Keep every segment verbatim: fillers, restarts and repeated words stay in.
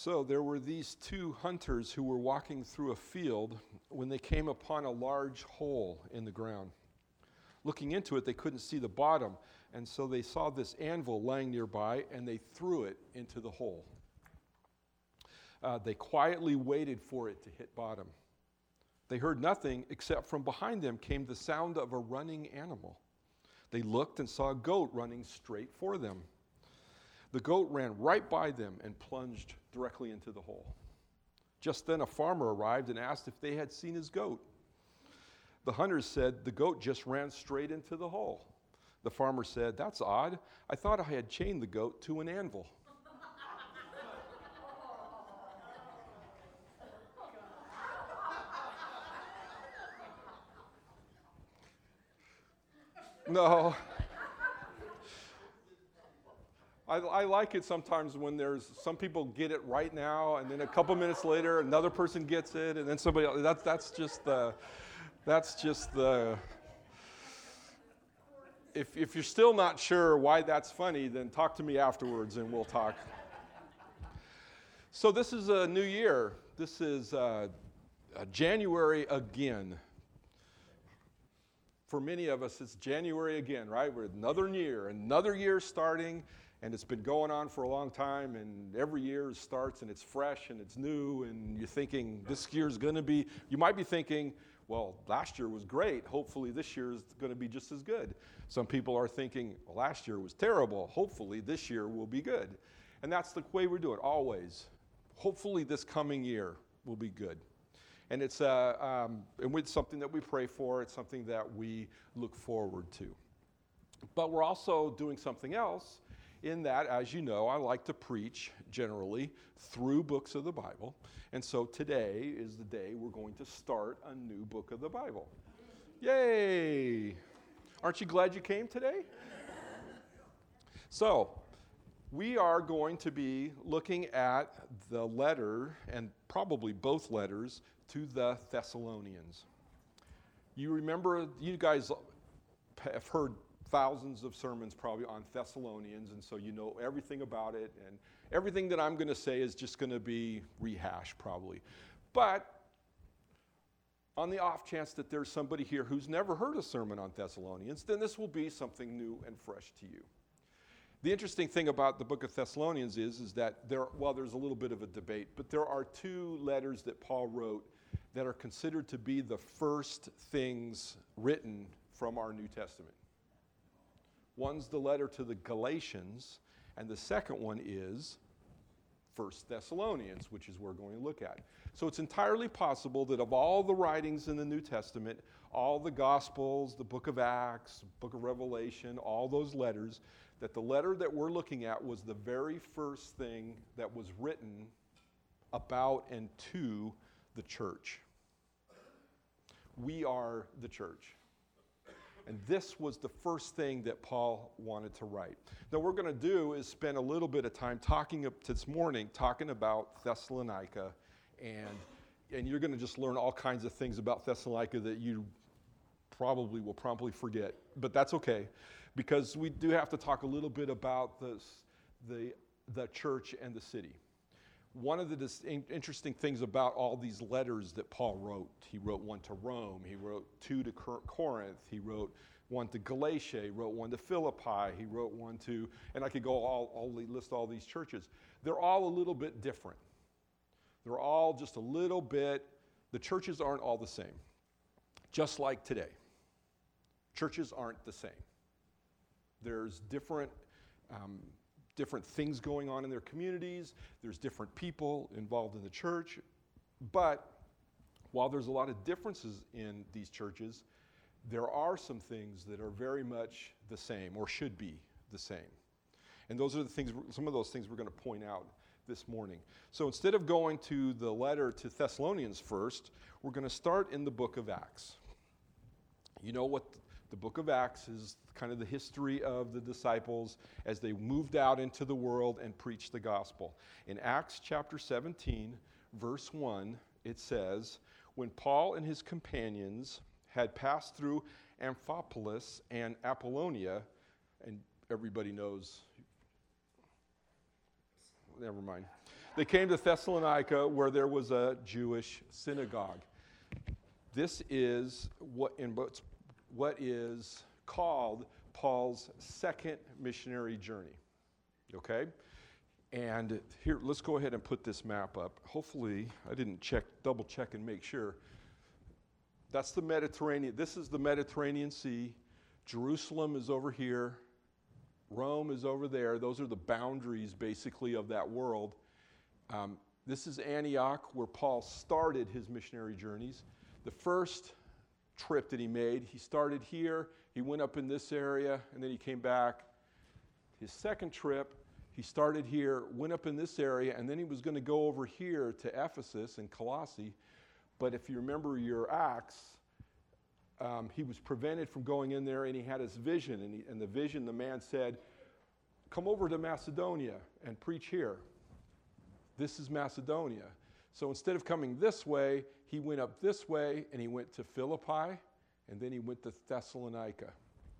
So there were these two hunters who were walking through a field when they came upon a large hole in the ground. Looking into it, they couldn't see the bottom, and so they saw this anvil lying nearby, and they threw it into the hole. Uh, they quietly waited for it to hit bottom. They heard nothing except from behind them came the sound of a running animal. They looked and saw a goat running straight for them. The goat ran right by them and plunged directly into the hole. Just then a farmer arrived and asked if they had seen his goat. The hunters said, "The goat just ran straight into the hole." The farmer said, "That's odd. I thought I had chained the goat to an anvil." No. I, I like it sometimes when there's, some people get it right now, and then a couple minutes later, another person gets it, and then somebody else. That's, that's just the, that's just the, if, if you're still not sure why that's funny, then talk to me afterwards and we'll talk. So this is a new year. This is uh, uh, January again. For many of us, it's January again, right? We're another year, another year starting, and it's been going on for a long time, and every year starts, and it's fresh, and it's new, and you're thinking, this year's going to be, you might be thinking, well, last year was great. Hopefully this year is going to be just as good. Some people are thinking, well, last year was terrible. Hopefully this year will be good. And that's the way we do it, always. Hopefully this coming year will be good. And it's uh, um, and it's something that we pray for. It's something that we look forward to. But we're also doing something else in that, as you know, I like to preach generally through books of the Bible. And so today is the day we're going to start a new book of the Bible. Yay! Aren't you glad you came today? So we are going to be looking at the letter, and probably both letters, to the Thessalonians. You remember, you guys have heard thousands of sermons probably on Thessalonians, and so you know everything about it, and everything that I'm going to say is just going to be rehashed probably. But on the off chance that there's somebody here who's never heard a sermon on Thessalonians, then this will be something new and fresh to you. The interesting thing about the book of Thessalonians is, is that there, well, there's a little bit of a debate, but there are two letters that Paul wrote that are considered to be the first things written from our New Testament. One's the letter to the Galatians, and the second one is First Thessalonians, which is what we're going to look at. So it's entirely possible that of all the writings in the New Testament, all the Gospels, the book of Acts, book of Revelation, all those letters, that the letter that we're looking at was the very first thing that was written about and to the church. We are the church. And this was the first thing that Paul wanted to write. Now, what we're going to do is spend a little bit of time talking up this morning, talking about Thessalonica, and, and you're going to just learn all kinds of things about Thessalonica that you probably will promptly forget, but that's okay, because we do have to talk a little bit about this, the, the church and the city. One of the dis- interesting things about all these letters that Paul wrote, he wrote one to Rome, he wrote two to Corinth, he wrote one to Galatia, he wrote one to Philippi, he wrote one to, and I could go all, all list all these churches. They're all a little bit different. They're all just a little bit, the churches aren't all the same. Just like today. Churches aren't the same. There's different um, different things going on in their communities. There's different people involved in the church. But while there's a lot of differences in these churches, there are some things that are very much the same, or should be the same. And those are the things, some of those things we're going to point out this morning. So instead of going to the letter to Thessalonians first, we're going to start in the book of Acts. You know what the book of Acts is, kind of the history of the disciples as they moved out into the world and preached the gospel. In Acts chapter seventeen, verse one, it says, "When Paul and his companions had passed through Amphipolis and Apollonia," and everybody knows, never mind. They came to Thessalonica where there was a Jewish synagogue. This is what in what's, what is called Paul's second missionary journey. Okay? And here, let's go ahead and put this map up. Hopefully, I didn't check, double check and make sure. That's the Mediterranean. This is the Mediterranean Sea. Jerusalem is over here. Rome is over there. Those are the boundaries, basically, of that world. Um, this is Antioch, where Paul started his missionary journeys. The first trip that he made, he started here. He went up in this area, and then he came back. His second trip, he started here, went up in this area, and then he was going to go over here to Ephesus and Colossae. But if you remember your Acts, um, he was prevented from going in there, and he had his vision. And, he, and the vision, the man said, come over to Macedonia and preach here. This is Macedonia. So instead of coming this way, he went up this way, and he went to Philippi, and then he went to Thessalonica.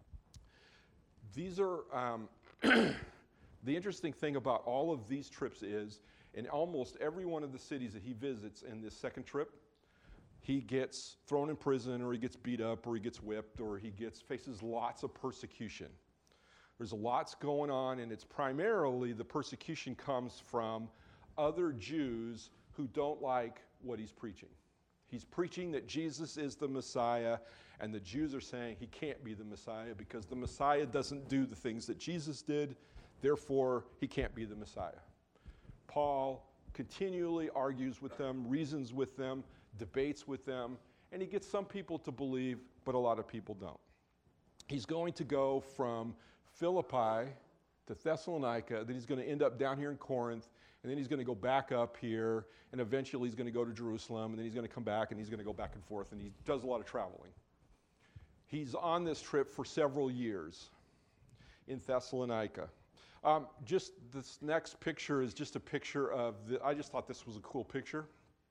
These are, um, the interesting thing about all of these trips is, in almost every one of the cities that he visits in this second trip, he gets thrown in prison, or he gets beat up, or he gets whipped, or he gets faces lots of persecution. There's lots going on, and it's primarily the persecution comes from other Jews who don't like what he's preaching. He's preaching that Jesus is the Messiah, and the Jews are saying he can't be the Messiah because the Messiah doesn't do the things that Jesus did, therefore he can't be the Messiah. Paul continually argues with them, reasons with them, debates with them, and he gets some people to believe, but a lot of people don't. He's going to go from Philippi to Thessalonica, then he's going to end up down here in Corinth, and then he's going to go back up here, and eventually he's going to go to Jerusalem, and then he's going to come back, and he's going to go back and forth, and he does a lot of traveling. He's on this trip for several years in Thessalonica. Um, just this next picture is just a picture of, the, I just thought this was a cool picture.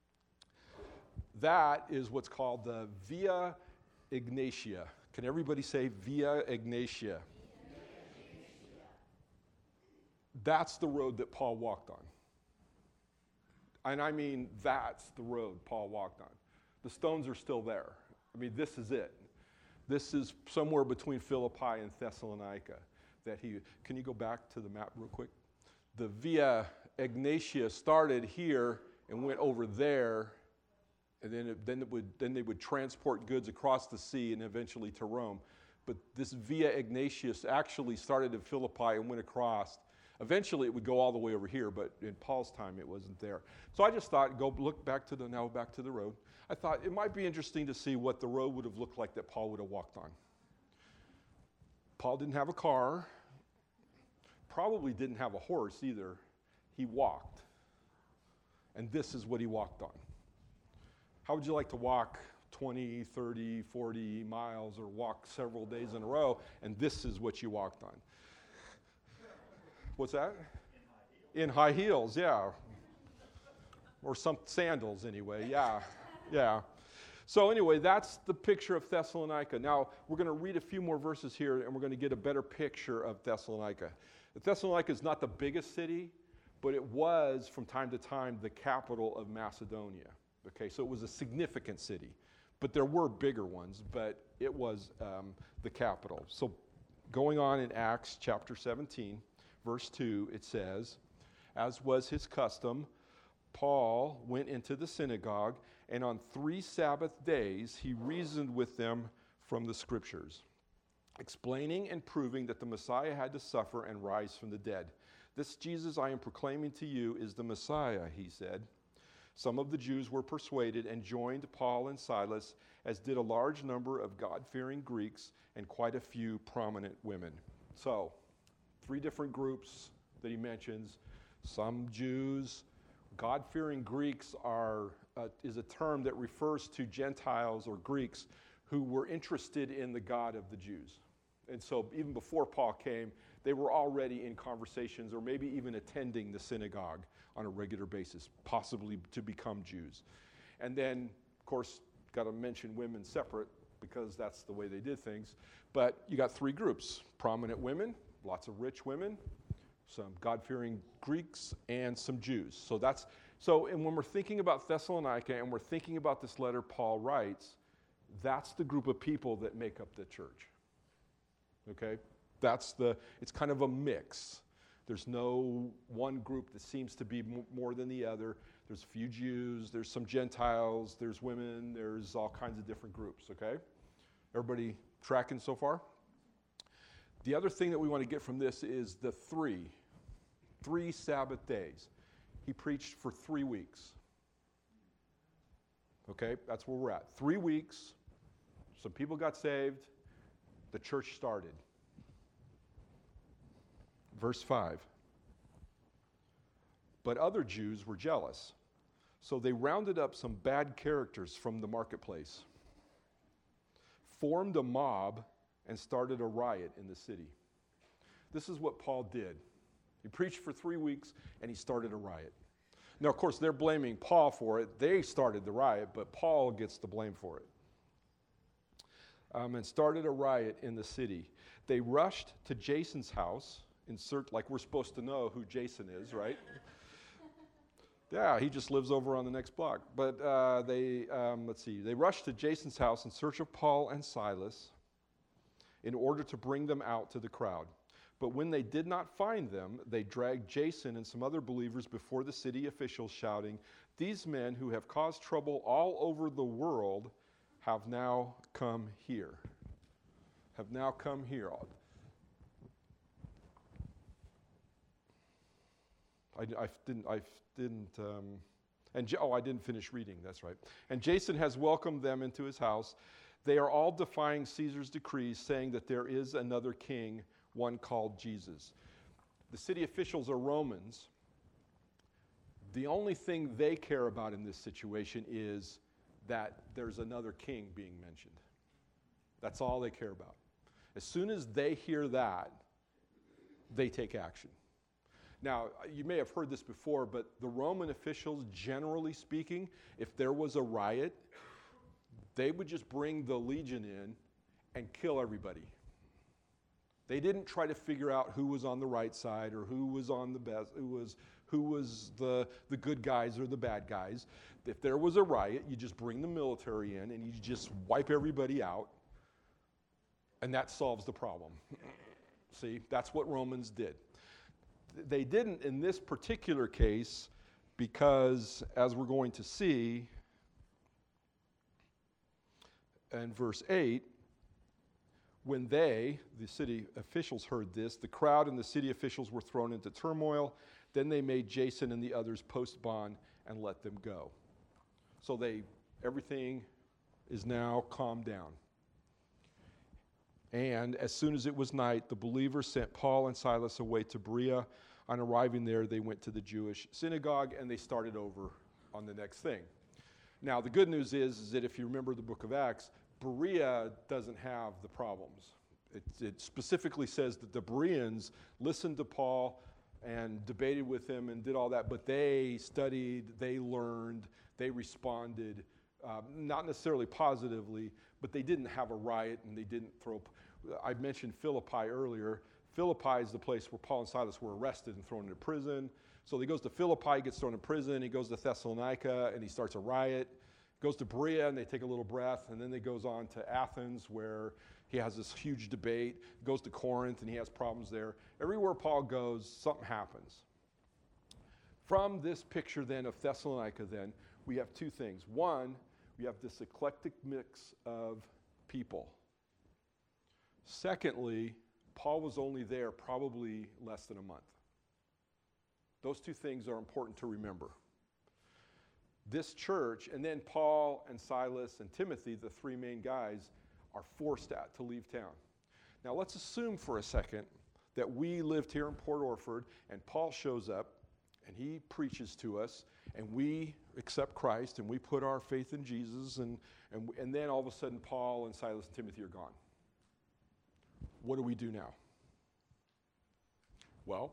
That is what's called the Via Egnatia. Can everybody say Via Egnatia? That's the road that Paul walked on. And I mean, that's the road Paul walked on. The stones are still there. I mean, this is it. This is somewhere between Philippi and Thessalonica that he, can you go back to the map real quick? The Via Egnatia started here and went over there, and then it, then it would then they would transport goods across the sea and eventually to Rome. But this Via Egnatia actually started in Philippi and went across. Eventually, it would go all the way over here, but in Paul's time, it wasn't there. So I just thought, go look back to the, now back to the road. I thought it might be interesting to see what the road would have looked like that Paul would have walked on. Paul didn't have a car, probably didn't have a horse either. He walked. And this is what he walked on. How would you like to walk twenty, thirty, forty miles or walk several days in a row, and this is what you walked on? What's that? In high heels. In high heels, yeah. Or some sandals anyway, yeah, yeah. So anyway, that's the picture of Thessalonica. Now, we're going to read a few more verses here, and we're going to get a better picture of Thessalonica. Thessalonica is not the biggest city, but it was, from time to time, the capital of Macedonia. Okay, so it was a significant city. But there were bigger ones, but it was um, the capital. So going on in Acts chapter seventeen, verse two, it says, as was his custom, Paul went into the synagogue, and on three Sabbath days he reasoned with them from the Scriptures, explaining and proving that the Messiah had to suffer and rise from the dead. This Jesus I am proclaiming to you is the Messiah, he said. Some of the Jews were persuaded and joined Paul and Silas, as did a large number of God-fearing Greeks and quite a few prominent women. So, three different groups that he mentions. Some Jews, God-fearing Greeks are uh, is a term that refers to Gentiles or Greeks who were interested in the God of the Jews. And so even before Paul came, they were already in conversations or maybe even attending the synagogue on a regular basis, possibly to become Jews. And then, of course, got to mention women separate because that's the way they did things. But you got three groups: prominent women, lots of rich women, some God-fearing Greeks and some Jews. So that's, so, and when we're thinking about Thessalonica and we're thinking about this letter Paul writes, that's the group of people that make up the church. Okay? That's the, it's kind of a mix. There's no one group that seems to be m- more than the other. There's a few Jews, there's some Gentiles, there's women, there's all kinds of different groups, okay? Everybody tracking so far? The other thing that we want to get from this is the three, three Sabbath days. He preached for three weeks. Okay, that's where we're at. Three weeks, some people got saved, the church started. Verse five. But other Jews were jealous, so they rounded up some bad characters from the marketplace, formed a mob, and started a riot in the city. This is what Paul did. He preached for three weeks, and he started a riot. Now, of course, they're blaming Paul for it. They started the riot, but Paul gets the blame for it. Um, and started a riot in the city. They rushed to Jason's house, in search, like we're supposed to know who Jason is, right? Yeah, he just lives over on the next block. But uh, they, um, let's see, they rushed to Jason's house in search of Paul and Silas in order to bring them out to the crowd. But when they did not find them, they dragged Jason and some other believers before the city officials, shouting, "These men who have caused trouble all over the world have now come here." Have now come here. I, I didn't, I didn't, um, and oh, I didn't finish reading, that's right. And Jason has welcomed them into his house. They are all defying Caesar's decrees, saying that there is another king, one called Jesus. The city officials are Romans. The only thing they care about in this situation is that there's another king being mentioned. That's all they care about. As soon as they hear that, they take action. Now, you may have heard this before, but the Roman officials, generally speaking, if there was a riot, they would just bring the legion in and kill everybody. They didn't try to figure out who was on the right side or who was on the best, who was who was the, the good guys or the bad guys. If there was a riot, you just bring the military in and you just wipe everybody out, and that solves the problem. See, that's what Romans did. They didn't in this particular case because, as we're going to see in verse eight, when they, the city officials, heard this, the crowd and the city officials were thrown into turmoil. Then they made Jason and the others post bond and let them go. So they, everything is now calmed down. And as soon as it was night, the believers sent Paul and Silas away to Berea. On arriving there, they went to the Jewish synagogue and they started over on the next thing. Now, the good news is, is that if you remember the book of Acts, Berea doesn't have the problems. It, it specifically says that the Bereans listened to Paul and debated with him and did all that, but they studied, they learned, they responded, um, not necessarily positively, but they didn't have a riot and they didn't throw. I mentioned Philippi earlier. Philippi is the place where Paul and Silas were arrested and thrown into prison. So he goes to Philippi, gets thrown in prison. He goes to Thessalonica and he starts a riot. Goes to Berea and they take a little breath, and then he goes on to Athens where he has this huge debate. Goes to Corinth and he has problems there. Everywhere Paul goes, something happens. From this picture then of Thessalonica then, we have two things. One, we have this eclectic mix of people. Secondly, Paul was only there probably less than a month. Those two things are important to remember. This church, and then Paul and Silas and Timothy, the three main guys, are forced out to leave town. Now let's assume for a second that we lived here in Port Orford and Paul shows up and he preaches to us and we accept Christ and we put our faith in Jesus, and, and, and then all of a sudden Paul and Silas and Timothy are gone. What do we do now? Well,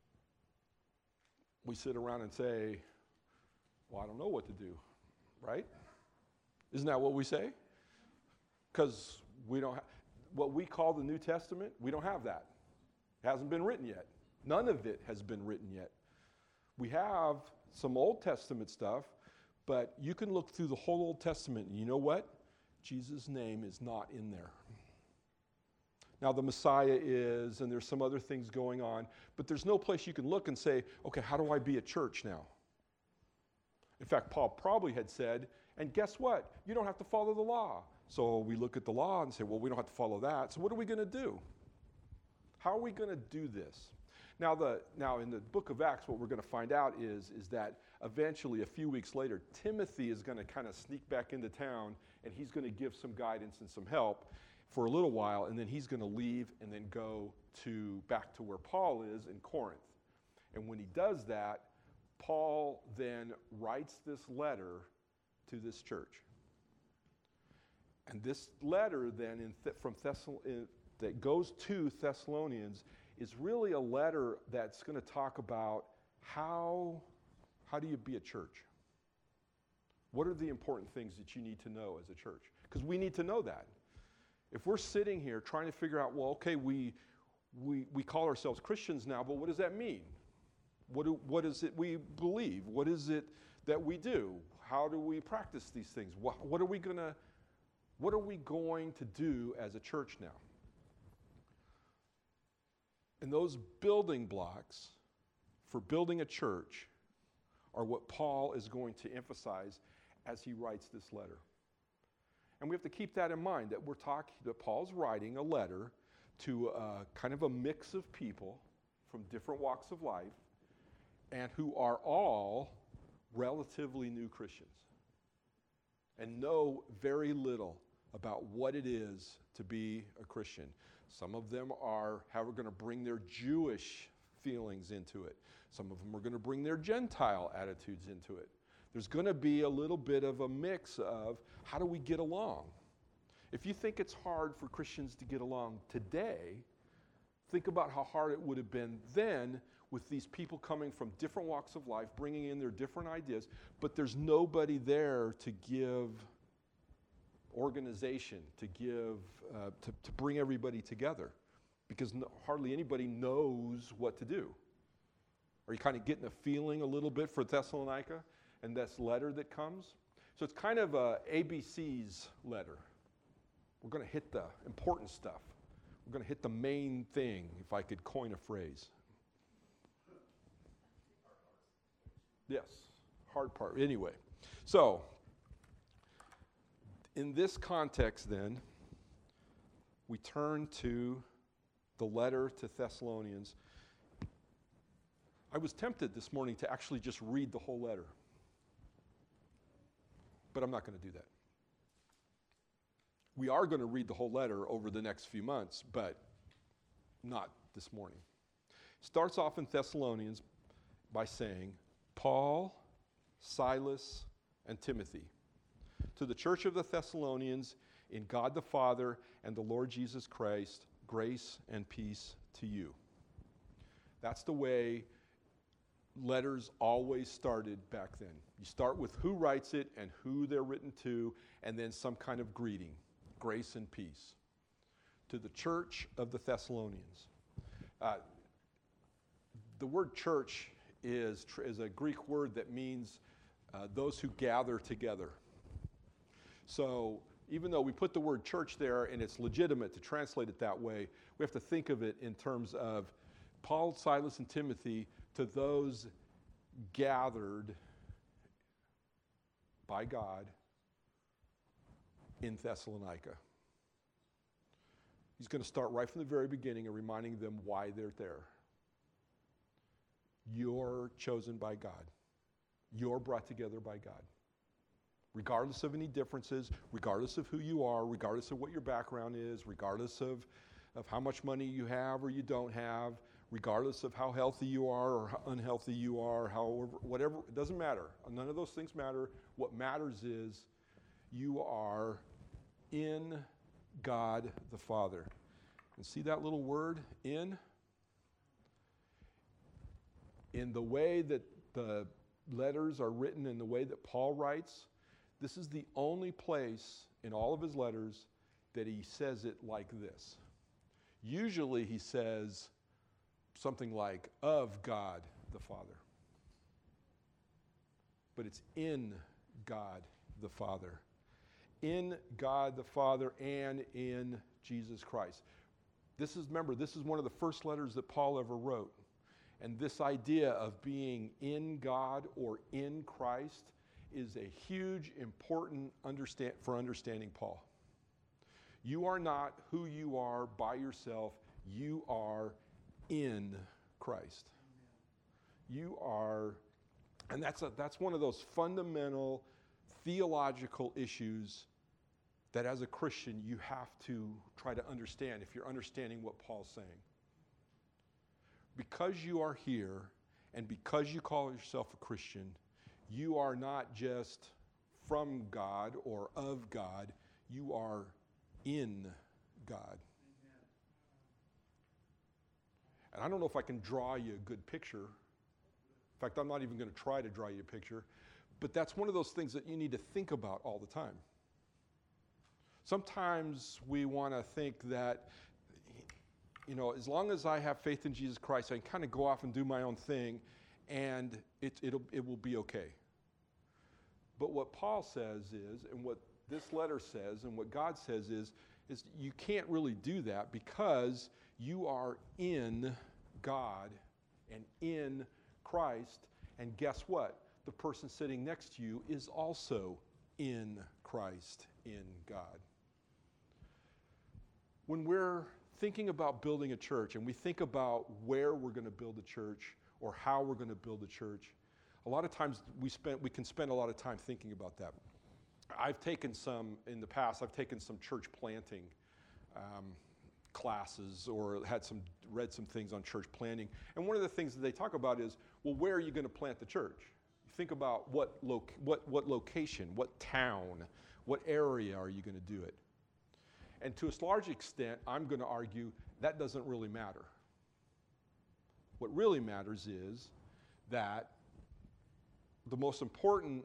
we sit around and say, well, I don't know what to do, right? Isn't that what we say? Because we don't have, what we call the New Testament, we don't have that. It hasn't been written yet. None of it has been written yet. We have some Old Testament stuff, but you can look through the whole Old Testament, and you know what? Jesus' name is not in there. Now, the Messiah is, and there's some other things going on, but there's no place you can look and say, okay, how do I be a church now? In fact, Paul probably had said, and guess what? You don't have to follow the law. So we look at the law and say, well, we don't have to follow that. So what are we going to do? How are we going to do this? Now, the, now, in the book of Acts, what we're going to find out is, is that eventually, a few weeks later, Timothy is going to kind of sneak back into town, and he's going to give some guidance and some help for a little while, and then he's going to leave and then go to back to where Paul is in Corinth. And when he does that, Paul then writes this letter to this church. And this letter then in Th- from Thessal- in, that goes to Thessalonians is really a letter that's going to talk about how, how do you be a church? What are the important things that you need to know as a church? Because we need to know that. If we're sitting here trying to figure out, well, okay, we, we, we call ourselves Christians now, but what does that mean? What, do, what is it we believe? What is it that we do? How do we practice these things? What, what are we gonna, what are we going to do as a church now? And those building blocks for building a church are what Paul is going to emphasize as he writes this letter. And we have to keep that in mind, that we're talking, that Paul's writing a letter to a, kind of a mix of people from different walks of life and who are all relatively new Christians and know very little about what it is to be a Christian. Some of them are how we're going to bring their Jewish feelings into it. Some of them are going to bring their Gentile attitudes into it. There's going to be a little bit of a mix of how do we get along? If you think it's hard for Christians to get along today, think about how hard it would have been then with these people coming from different walks of life, bringing in their different ideas, but there's nobody there to give organization, to give, uh, to, to bring everybody together, because no, hardly anybody knows what to do. Are you kind of getting a feeling a little bit for Thessalonica and this letter that comes? So it's kind of a A B C's letter. We're going to hit the important stuff. We're going to hit the main thing, if I could coin a phrase. Yes, hard part. Anyway, so in this context then, we turn to the letter to Thessalonians. I was tempted this morning to actually just read the whole letter, but I'm not going to do that. We are going to read the whole letter over the next few months, but not this morning. It starts off in Thessalonians by saying, Paul, Silas, and Timothy, to the church of the Thessalonians, in God the Father and the Lord Jesus Christ, grace and peace to you. That's the way letters always started back then. You start with who writes it and who they're written to, and then some kind of greeting, grace and peace. To the church of the Thessalonians. Uh, the word church is, is a Greek word that means uh, those who gather together. So even though we put the word church there and it's legitimate to translate it that way, we have to think of it in terms of Paul, Silas, and Timothy to those gathered by God in Thessalonica. He's going to start right from the very beginning and reminding them why they're there. You're chosen by God. You're brought together by God. Regardless of any differences, regardless of who you are, regardless of what your background is, regardless of, of how much money you have or you don't have, regardless of how healthy you are or how unhealthy you are, however, whatever, it doesn't matter. None of those things matter. What matters is you are in God the Father. And see that little word, in? In the way that the letters are written, in the way that Paul writes, this is the only place in all of his letters that he says it like this. Usually he says, something like of God the Father. But it's in God the Father. In God the Father and in Jesus Christ. This is, remember, this is one of the first letters that Paul ever wrote. And this idea of being in God or in Christ is a huge, important understand for understanding Paul. You are not who you are by yourself. You are in Christ. You are, and that's a, that's one of those fundamental theological issues that as a Christian you have to try to understand if you're understanding what Paul's saying. Because you are here and because you call yourself a Christian, you are not just from God or of God, you are in God. Amen. And I don't know if I can draw you a good picture. In fact, I'm not even going to try to draw you a picture. But that's one of those things that you need to think about all the time. Sometimes we want to think that, you know, as long as I have faith in Jesus Christ, I can kind of go off and do my own thing, and it, it'll, it will be okay. But what Paul says is, and what this letter says, and what God says is, is you can't really do that because you are in God and in Christ, and guess what? The person sitting next to you is also in Christ, in God. When we're thinking about building a church and we think about where we're going to build a church or how we're going to build a church, a lot of times we spend we can spend a lot of time thinking about that. I've taken some, in the past, I've taken some church planting um, classes or had some read some things on church planting. And one of the things that they talk about is, well, where are you going to plant the church? Think about what, lo- what, what location, what town, what area are you going to do it? And to a large extent, I'm going to argue that doesn't really matter. What really matters is that the most important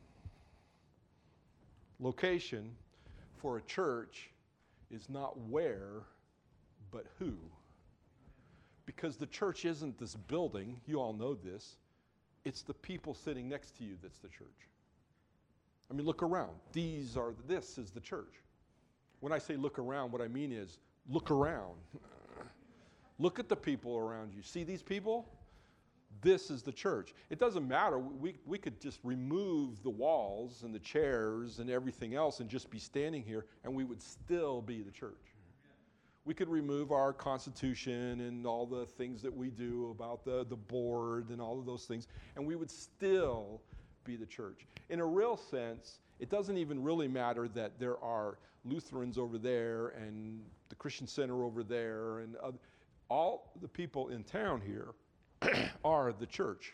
location for a church is not where, but who. Because the church isn't this building, you all know this. It's the people sitting next to you that's the church. I mean, look around. These are, this is the church. When I say look around, what I mean is look around. Look at the people around you. See these people? This is the church. It doesn't matter. We, we could just remove the walls and the chairs and everything else and just be standing here, and we would still be the church. We could remove our constitution and all the things that we do about the, the board and all of those things, and we would still be the church. In a real sense, it doesn't even really matter that there are Lutherans over there and the Christian Center over there, and other, all the people in town here are the church.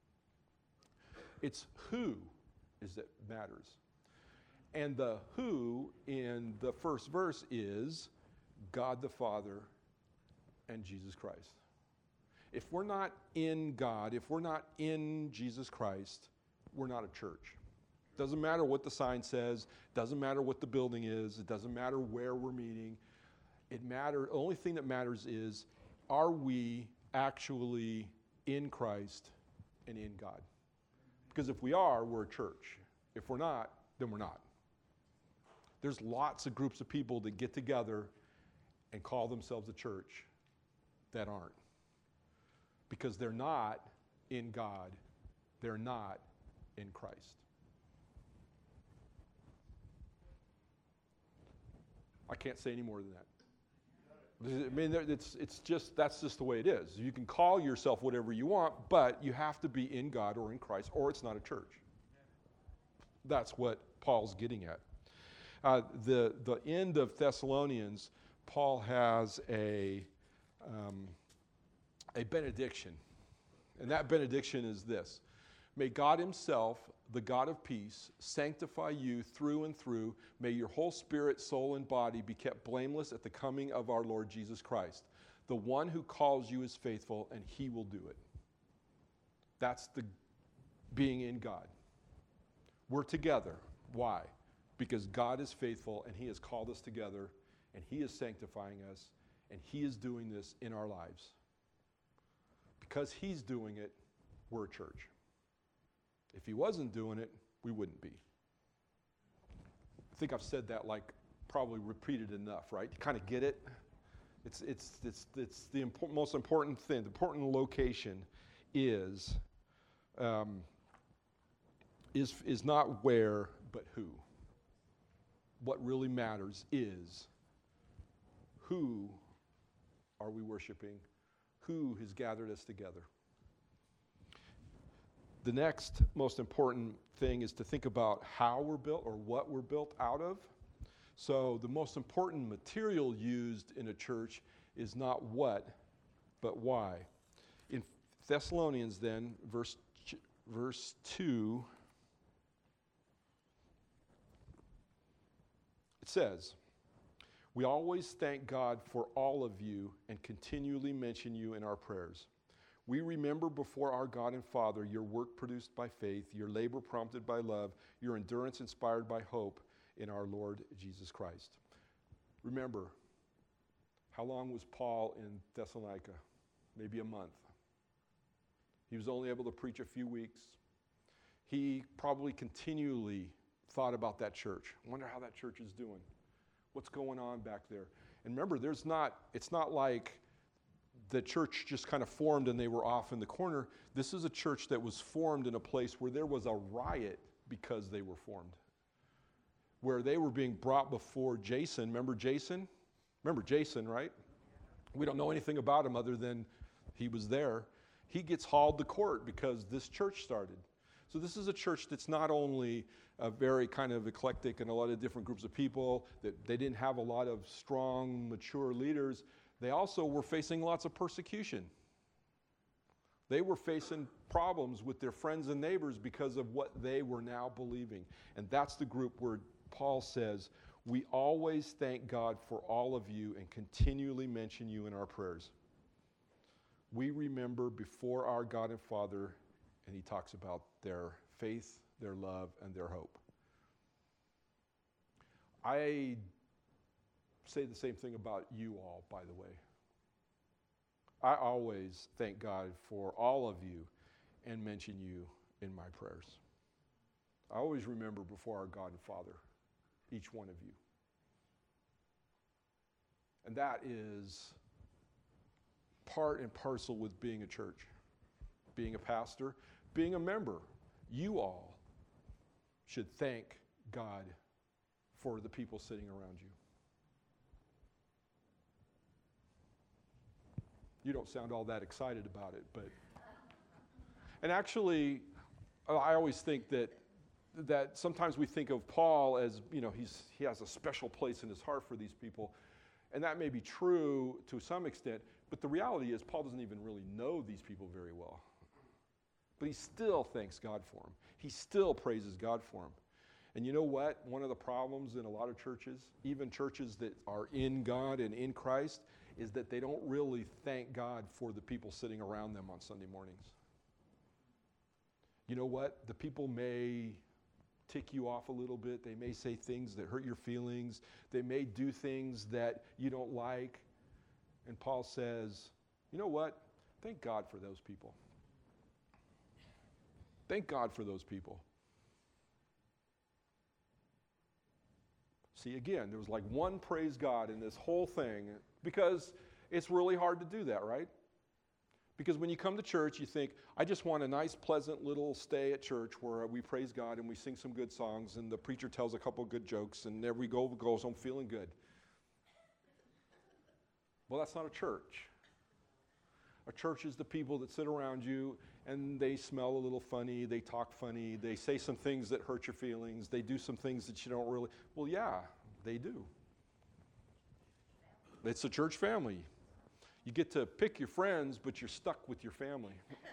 It's who is that matters. And the who in the first verse is God the Father and Jesus Christ. If we're not in God, if we're not in Jesus Christ, we're not a church. Doesn't matter what the sign says, doesn't matter what the building is, it doesn't matter where we're meeting. It matter, the only thing that matters is, are we actually in Christ and in God? Because if we are, we're a church. If we're not, then we're not. There's lots of groups of people that get together and call themselves a church that aren't. Because they're not in God, they're not in Christ. I can't say any more than that. I mean, it's, it's just, that's just the way it is. You can call yourself whatever you want, but you have to be in God or in Christ, or it's not a church. That's what Paul's getting at. Uh, the, the end of Thessalonians, Paul has a, um, a benediction. And that benediction is this: may God himself, the God of peace, sanctify you through and through. May your whole spirit, soul, and body be kept blameless at the coming of our Lord Jesus Christ. The one who calls you is faithful, and he will do it. That's the being in God. We're together. Why? Because God is faithful, and he has called us together, and he is sanctifying us, and he is doing this in our lives. because he's doing it, we're a church. If he wasn't doing it, we wouldn't be. I think I've said that like probably repeated enough, right? You kind of get it? It's, it's, it's, it's the impo- most important thing. The important location is, um, is, is not where, but who. What really matters is who are we worshiping? Who has gathered us together? The next most important thing is to think about how we're built or what we're built out of. So the most important material used in a church is not what, but why. In Thessalonians then, verse, verse two, it says, "We always thank God for all of you and continually mention you in our prayers. We remember before our God and Father your work produced by faith, your labor prompted by love, your endurance inspired by hope in our Lord Jesus Christ." Remember, how long was Paul in Thessalonica? Maybe a month. He was only able to preach a few weeks. He probably continually thought about that church. I wonder how that church is doing. What's going on back there? And remember, there's not, it's not like the church just kind of formed and they were off in the corner. This is a church that was formed in a place where there was a riot because they were formed. Where they were being brought before Jason. Remember Jason? Remember Jason, right? We don't know anything about him other than he was there. He gets hauled to court because this church started. So this is a church that's not only a very kind of eclectic and a lot of different groups of people, that they didn't have a lot of strong, mature leaders. They also were facing lots of persecution. They were facing problems with their friends and neighbors because of what they were now believing. And that's the group where Paul says, "We always thank God for all of you and continually mention you in our prayers. We remember before our God and Father," and he talks about their faith, their love, and their hope. I say the same thing about you all, by the way. I always thank God for all of you and mention you in my prayers. I always remember before our God and Father, each one of you. And that is part and parcel with being a church, being a pastor, being a member. You all should thank God for the people sitting around you. You don't sound all that excited about it, but... And actually, I always think that that sometimes we think of Paul as, you know, he's he has a special place in his heart for these people. And that may be true to some extent, but the reality is Paul doesn't even really know these people very well. But he still thanks God for them. He still praises God for them. And you know what? One of the problems in a lot of churches, even churches that are in God and in Christ, is that they don't really thank God for the people sitting around them on Sunday mornings. You know what? The people may tick you off a little bit. They may say things that hurt your feelings. They may do things that you don't like. And Paul says, you know what? Thank God for those people. Thank God for those people. See, again, there was like one praise God in this whole thing, because it's really hard to do that, right? Because when you come to church, you think, I just want a nice, pleasant little stay at church where we praise God and we sing some good songs and the preacher tells a couple good jokes and there we go, goes home feeling good. Well, that's not a church. A church is the people that sit around you and they smell a little funny, they talk funny, they say some things that hurt your feelings, they do some things that you don't really, well, yeah, they do. It's a church family. You get to pick your friends, but you're stuck with your family.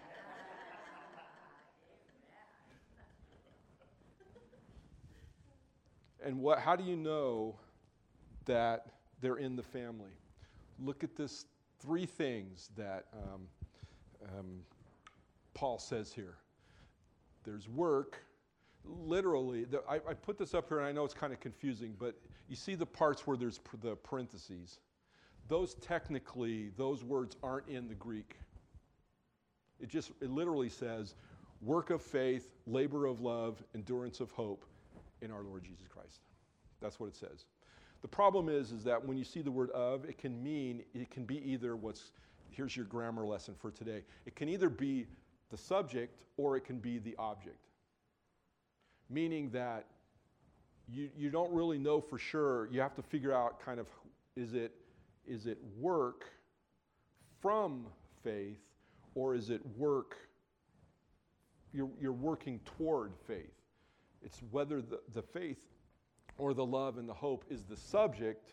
And what? How do you know that they're in the family? Look at this three things that um, um, Paul says here. There's work. Literally, the, I, I put this up here, and I know it's kind of confusing, but you see the parts where there's pr- the parentheses. Those technically, those words aren't in the Greek. It just, it literally says, work of faith, labor of love, endurance of hope in our Lord Jesus Christ. That's what it says. The problem is, is that when you see the word of, it can mean, it can be either what's, here's your grammar lesson for today. It can either be the subject or it can be the object. Meaning that you, you don't really know for sure. You have to figure out kind of, is it, is it work from faith or is it work, you're, you're working toward faith. It's whether the, the faith or the love and the hope is the subject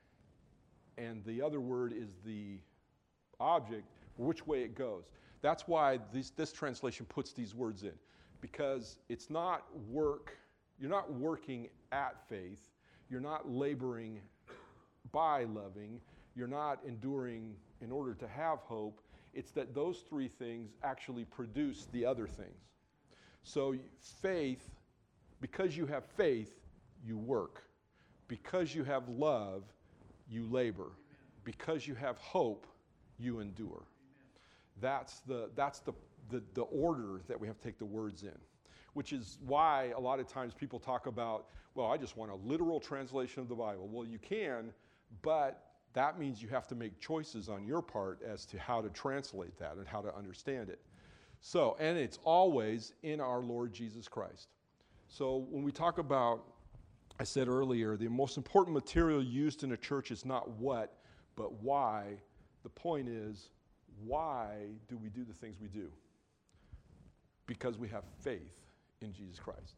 and the other word is the object, which way it goes. That's why this, this translation puts these words in, because it's not work, you're not working at faith, you're not laboring by loving, you're not enduring in order to have hope. It's that those three things actually produce the other things. So faith, because you have faith, you work. Because you have love, you labor. Because you have hope, you endure. That's the that's the, the the order that we have to take the words in, which is why a lot of times people talk about, well, I just want a literal translation of the Bible. Well, you can, but that means you have to make choices on your part as to how to translate that and how to understand it. So, and it's always in our Lord Jesus Christ. So when we talk about, I said earlier, the most important material used in a church is not what, but why. The point is, why do we do the things we do? Because we have faith in Jesus Christ.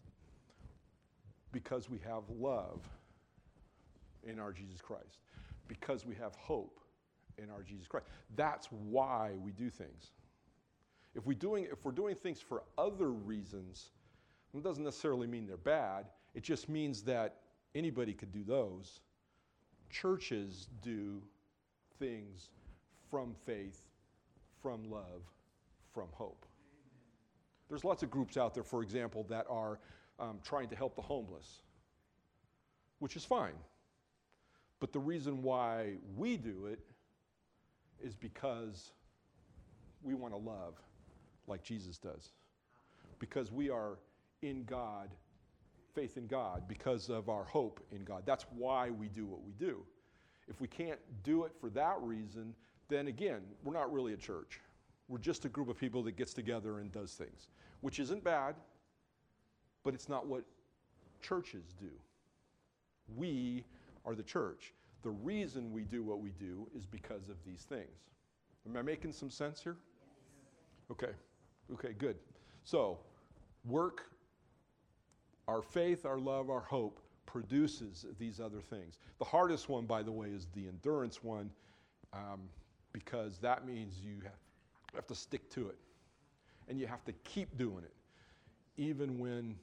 Because we have love in our Jesus Christ. Because we have hope in our Jesus Christ. That's why we do things. If we're doing, if we're doing things for other reasons, it doesn't necessarily mean they're bad. It just means that anybody could do those. Churches do things from faith, from love, from hope. There's lots of groups out there, for example, that are um, trying to help the homeless, which is fine. But the reason why we do it is because we want to love like Jesus does. Because we are in God, faith in God, because of our hope in God. That's why we do what we do. If we can't do it for that reason, then again, we're not really a church. We're just a group of people that gets together and does things, which isn't bad, but it's not what churches do. We are the church. The reason we do what we do is because of these things. Am I making some sense here? Okay. Okay, good. So, work, our faith, our love, our hope produces these other things. The hardest one, by the way, is the endurance one, um, because that means you have, you have to stick to it. And you have to keep doing it, even when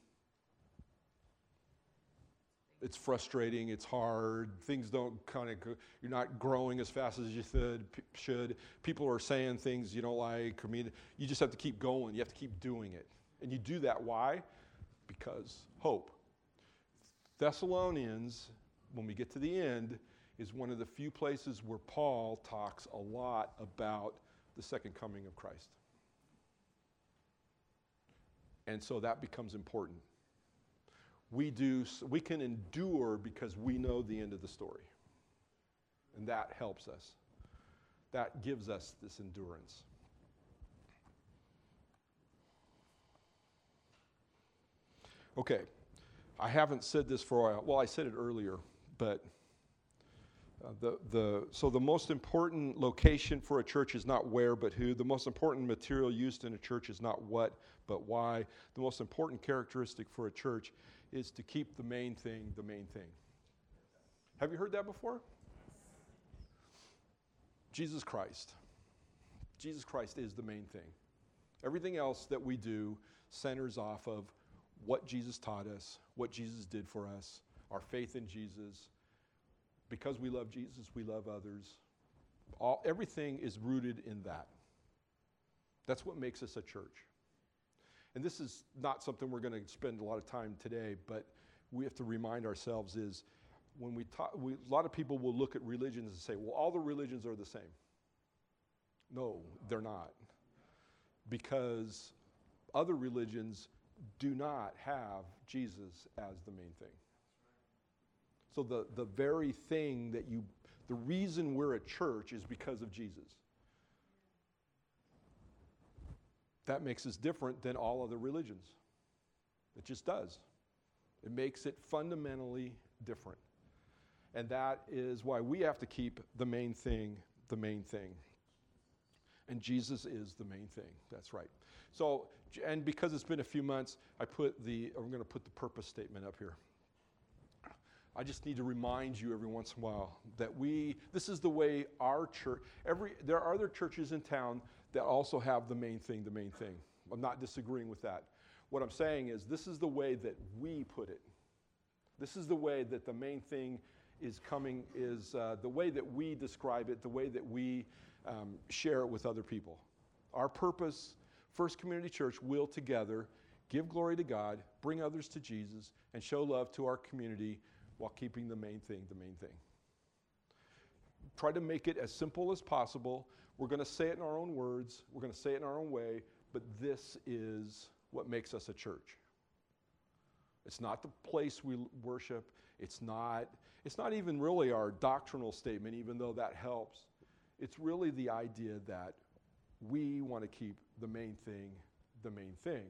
it's frustrating, it's hard, things don't kind of, you're not growing as fast as you should, should. People are saying things you don't like. I mean, you just have to keep going. You have to keep doing it. And you do that, why? Because hope. Thessalonians, when we get to the end, is one of the few places where Paul talks a lot about the second coming of Christ. And so that becomes important. We do, we can endure because we know the end of the story. And that helps us. That gives us this endurance. Okay, I haven't said this for a while. Well, I said it earlier, but uh, the the so the most important location for a church is not where, but who. The most important material used in a church is not what, but why. The most important characteristic for a church is to keep the main thing the main thing. Have you heard that before? Jesus Christ. Jesus Christ is the main thing. Everything else that we do centers off of what Jesus taught us, what Jesus did for us, our faith in Jesus. Because we love Jesus, we love others. All, everything is rooted in that. That's what makes us a church. And this is not something we're going to spend a lot of time today, but we have to remind ourselves is when we talk, we, a lot of people will look at religions and say, well, all the religions are the same. No, they're not. because other religions do not have Jesus as the main thing. So the, the very thing that you, the reason we're a church is because of Jesus. That makes us different than all other religions. It just does. It makes it fundamentally different. And that is why we have to keep the main thing the main thing. And Jesus is the main thing. That's right. So, and because it's been a few months, I put the, I'm going to put the purpose statement up here. I just need to remind you every once in a while that we, this is the way our church, every, there are other churches in town that also have the main thing, the main thing. I'm not disagreeing with that. What I'm saying is this is the way that we put it. This is the way that the main thing is coming, is uh, the way that we describe it, the way that we um, share it with other people. Our purpose, First Community Church, will together give glory to God, bring others to Jesus, and show love to our community while keeping the main thing the main thing. Try to make it as simple as possible. We're going to say it in our own words. We're going to say it in our own way, but this is what makes us a church. It's not the place we worship. It's not, it's not even really our doctrinal statement, even though that helps. It's really the idea that we want to keep the main thing the main thing.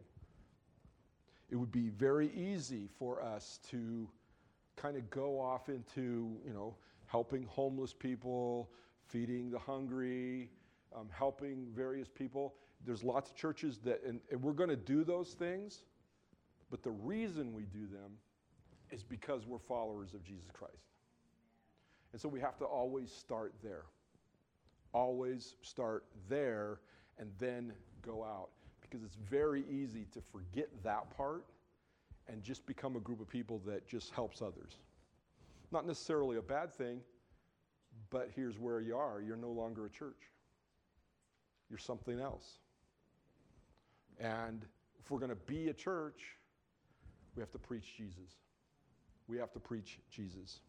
It would be very easy for us to kind of go off into, you know, helping homeless people, feeding the hungry, um, helping various people. There's lots of churches that, and, and we're going to do those things, but the reason we do them is because we're followers of Jesus Christ. And so we have to always start there. Always start there and then go out. Because it's very easy to forget that part and just become a group of people that just helps others. Not necessarily a bad thing, but here's where you are. You're no longer a church. You're something else. And if we're going to be a church, we have to preach Jesus. We have to preach Jesus.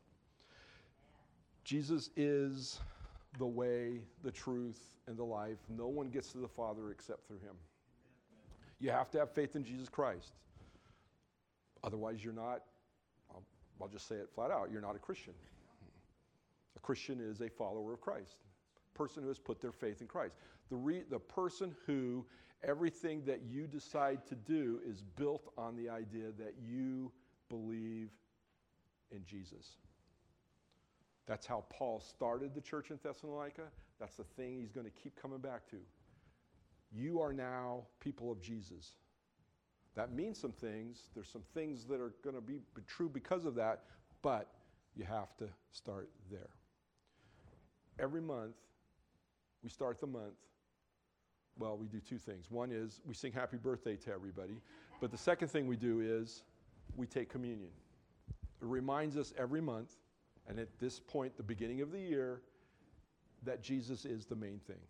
Jesus is the way, the truth, and the life. No one gets to the Father except through him. You have to have faith in Jesus Christ. Otherwise, you're not, I'll, I'll just say it flat out, you're not a Christian. A Christian is a follower of Christ. A person who has put their faith in Christ. The, re, the person who everything that you decide to do is built on the idea that you believe in Jesus. That's how Paul started the church in Thessalonica. That's the thing he's going to keep coming back to. You are now people of Jesus. That means some things. There's some things that are going to be true because of that, but you have to start there. Every month, we start the month. Well, we do two things. One is we sing happy birthday to everybody, but the second thing we do is we take communion. It reminds us every month, and at this point, the beginning of the year, that Jesus is the main thing.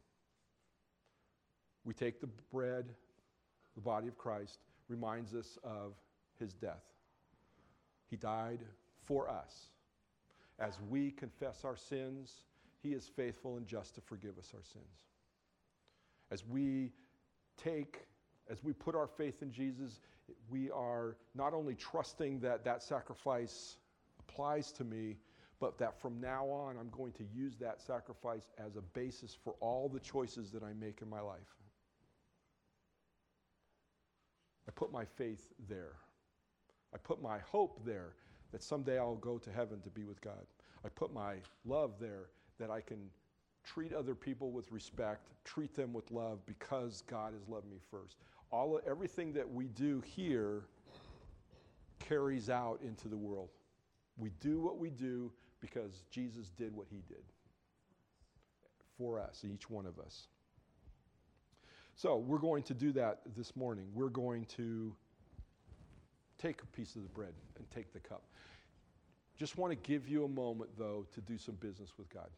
We take the bread, the body of Christ, reminds us of his death. He died for us. As we confess our sins, he is faithful and just to forgive us our sins. As we take, as we put our faith in Jesus, we are not only trusting that that sacrifice applies to me, but that from now on, I'm going to use that sacrifice as a basis for all the choices that I make in my life. I put my faith there. I put my hope there that someday I'll go to heaven to be with God. I put my love there that I can treat other people with respect, treat them with love because God has loved me first. All everything that we do here carries out into the world. We do what we do because Jesus did what he did for us, each one of us. So we're going to do that this morning. We're going to take a piece of the bread and take the cup. Just want to give you a moment, though, to do some business with God.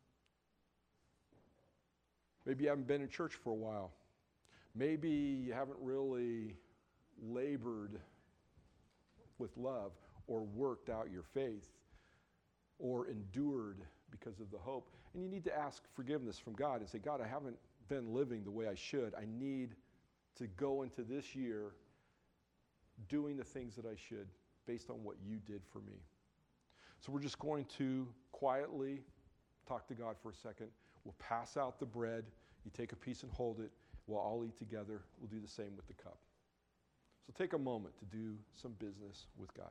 Maybe you haven't been in church for a while. Maybe you haven't really labored with love or worked out your faith or endured because of the hope. And you need to ask forgiveness from God and say, God, I haven't been living the way I should. I need to go into this year doing the things that I should based on what you did for me. So we're just going to quietly talk to God for a second. We'll pass out the bread. You take a piece and hold it. We'll all eat together. We'll do the same with the cup. So take a moment to do some business with God.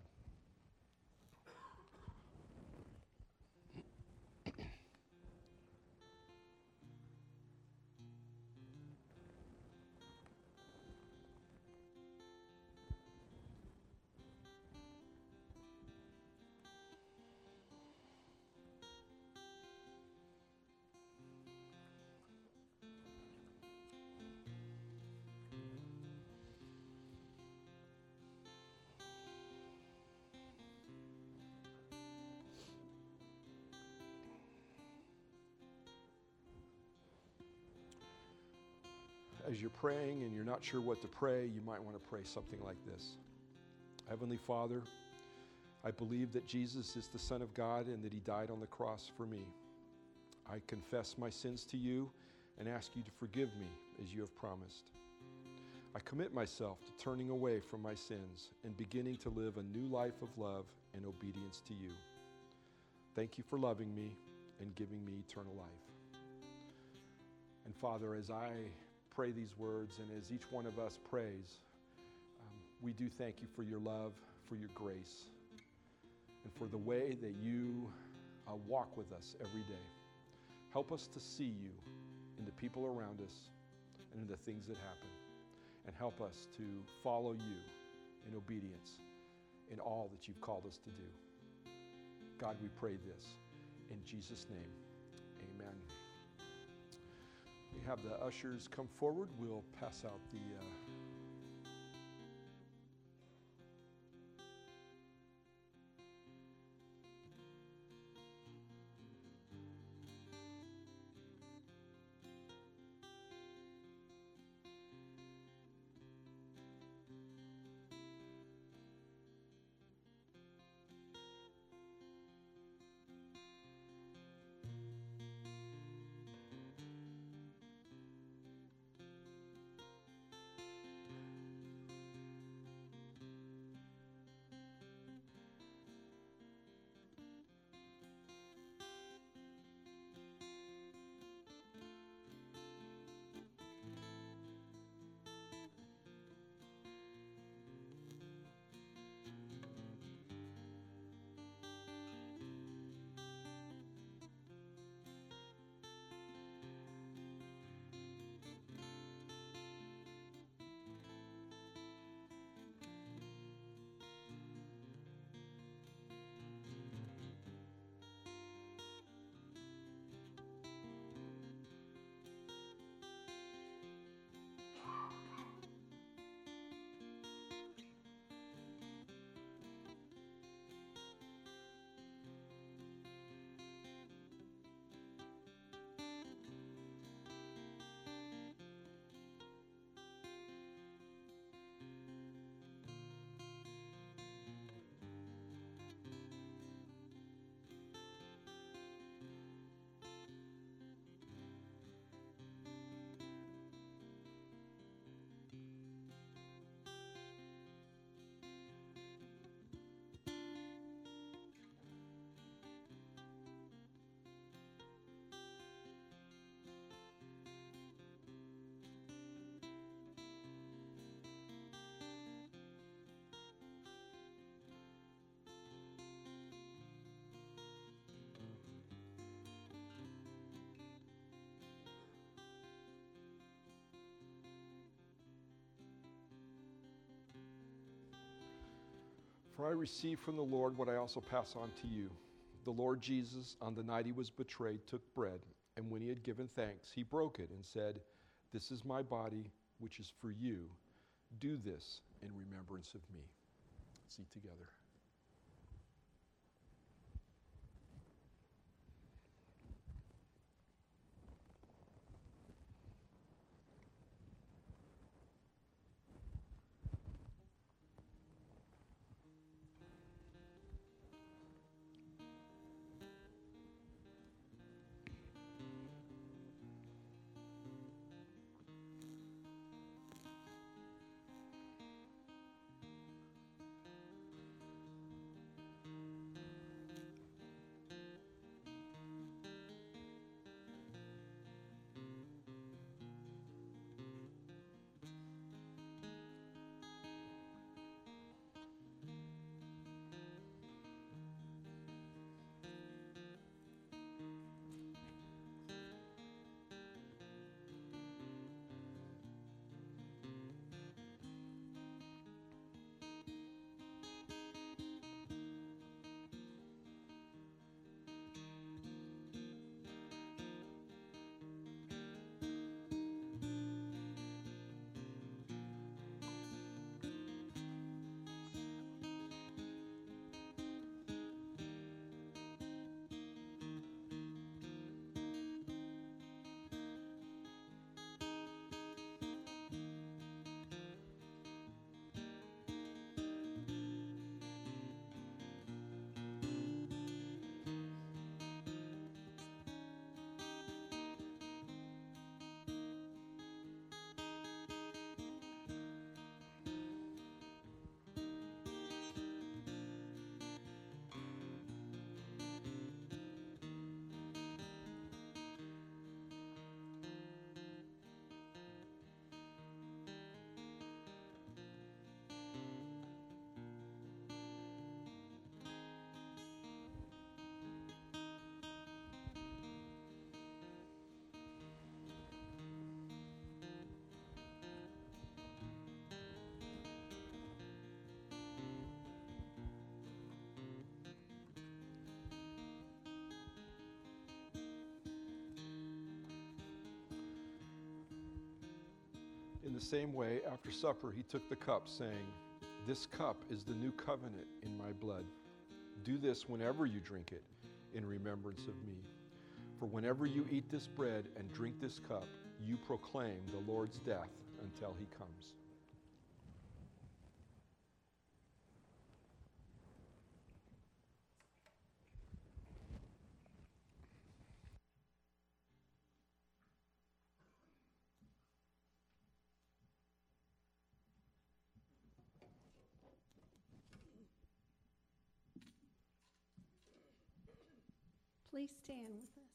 As you're praying and you're not sure what to pray, you might want to pray something like this. Heavenly Father, I believe that Jesus is the Son of God and that he died on the cross for me. I confess my sins to you and ask you to forgive me as you have promised. I commit myself to turning away from my sins and beginning to live a new life of love and obedience to you. Thank you for loving me and giving me eternal life. And Father, as I pray these words and as each one of us prays, um, we do thank you for your love, for your grace, and for the way that you uh, walk with us every day. Help us to see you in the people around us and in the things that happen, and help us to follow you in obedience in all that you've called us to do. God, we pray this in Jesus' name. Amen. We have the ushers come forward. We'll pass out the uh, For I received from the Lord what I also pass on to you. The Lord Jesus, on the night he was betrayed, took bread, and when he had given thanks, he broke it and said, "This is my body, which is for you. Do this in remembrance of me." Let's eat together. In the same way, after supper, he took the cup, saying, "This cup is the new covenant in my blood. Do this whenever you drink it, in remembrance of me. For whenever you eat this bread and drink this cup, you proclaim the Lord's death until he comes." Please stand with us.